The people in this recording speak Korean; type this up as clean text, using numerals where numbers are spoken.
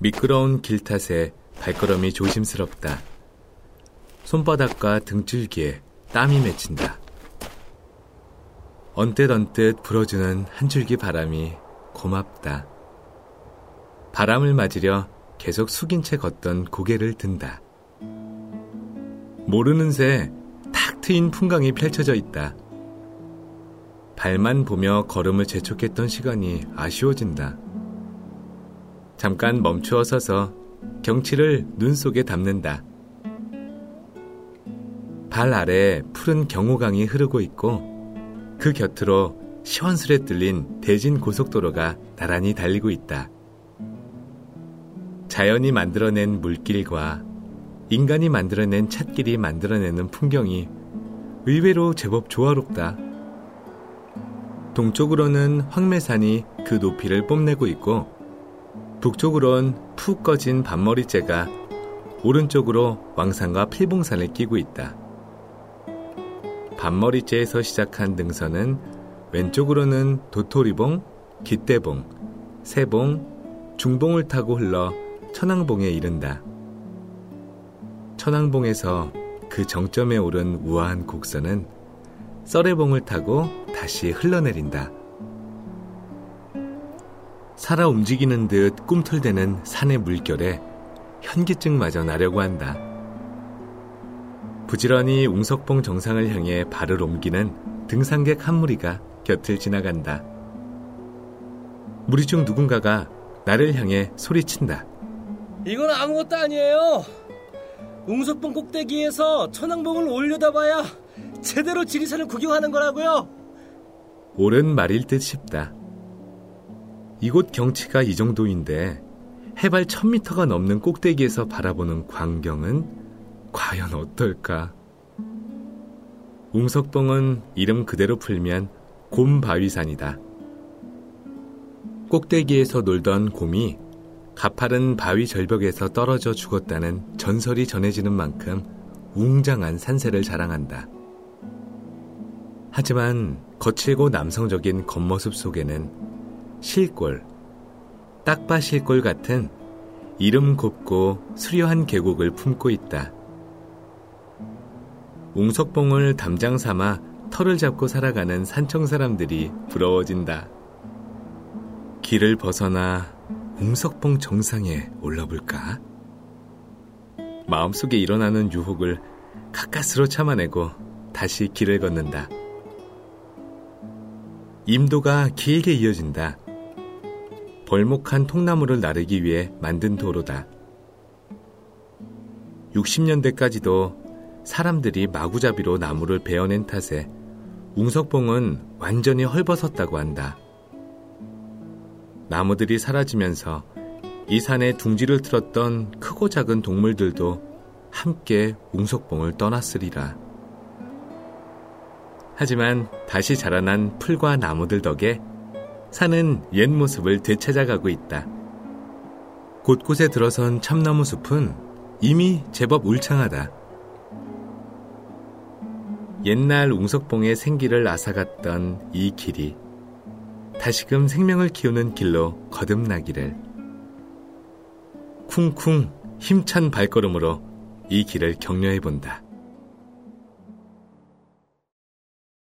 미끄러운 길 탓에 발걸음이 조심스럽다. 손바닥과 등줄기에 땀이 맺힌다. 언뜻언뜻 불어주는 한 줄기 바람이 고맙다. 바람을 맞으려 계속 숙인 채 걷던 고개를 든다. 모르는 새 탁 트인 풍광이 펼쳐져 있다. 발만 보며 걸음을 재촉했던 시간이 아쉬워진다. 잠깐 멈추어 서서 경치를 눈 속에 담는다. 발 아래 푸른 경호강이 흐르고 있고 그 곁으로 시원스레 뚫린 대진 고속도로가 나란히 달리고 있다. 자연이 만들어낸 물길과 인간이 만들어낸 찻길이 만들어내는 풍경이 의외로 제법 조화롭다. 동쪽으로는 황매산이 그 높이를 뽐내고 있고 북쪽으론 푹 꺼진 밤머리째가 오른쪽으로 왕산과 필봉산을 끼고 있다. 밤머리째에서 시작한 능선은 왼쪽으로는 도토리봉, 깃대봉, 세봉, 중봉을 타고 흘러 천왕봉에 이른다. 천왕봉에서 그 정점에 오른 우아한 곡선은 썰애봉을 타고 다시 흘러내린다. 살아 움직이는 듯 꿈틀대는 산의 물결에 현기증마저 나려고 한다. 부지런히 웅석봉 정상을 향해 발을 옮기는 등산객 한 무리가 곁을 지나간다. 무리 중 누군가가 나를 향해 소리친다. 이건 아무것도 아니에요. 웅석봉 꼭대기에서 천왕봉을 올려다봐야 제대로 지리산을 구경하는 거라고요. 옳은 말일 듯 싶다. 이곳 경치가 이 정도인데 해발 1000m가 넘는 꼭대기에서 바라보는 광경은 과연 어떨까? 웅석봉은 이름 그대로 풀면 곰바위산이다. 꼭대기에서 놀던 곰이 가파른 바위 절벽에서 떨어져 죽었다는 전설이 전해지는 만큼 웅장한 산세를 자랑한다. 하지만 거칠고 남성적인 겉모습 속에는 실골, 딱바실골 같은 이름 곱고 수려한 계곡을 품고 있다. 웅석봉을 담장 삼아 털을 잡고 살아가는 산청 사람들이 부러워진다. 길을 벗어나 웅석봉 정상에 올라볼까? 마음속에 일어나는 유혹을 가까스로 참아내고 다시 길을 걷는다. 임도가 길게 이어진다. 벌목한 통나무를 나르기 위해 만든 도로다. 60년대까지도 사람들이 마구잡이로 나무를 베어낸 탓에 웅석봉은 완전히 헐벗었다고 한다. 나무들이 사라지면서 이 산에 둥지를 틀었던 크고 작은 동물들도 함께 웅석봉을 떠났으리라. 하지만 다시 자라난 풀과 나무들 덕에 산은 옛 모습을 되찾아가고 있다. 곳곳에 들어선 참나무 숲은 이미 제법 울창하다. 옛날 웅석봉의 생기를 앗아갔던 이 길이 다시금 생명을 키우는 길로 거듭나기를. 쿵쿵 힘찬 발걸음으로 이 길을 격려해본다.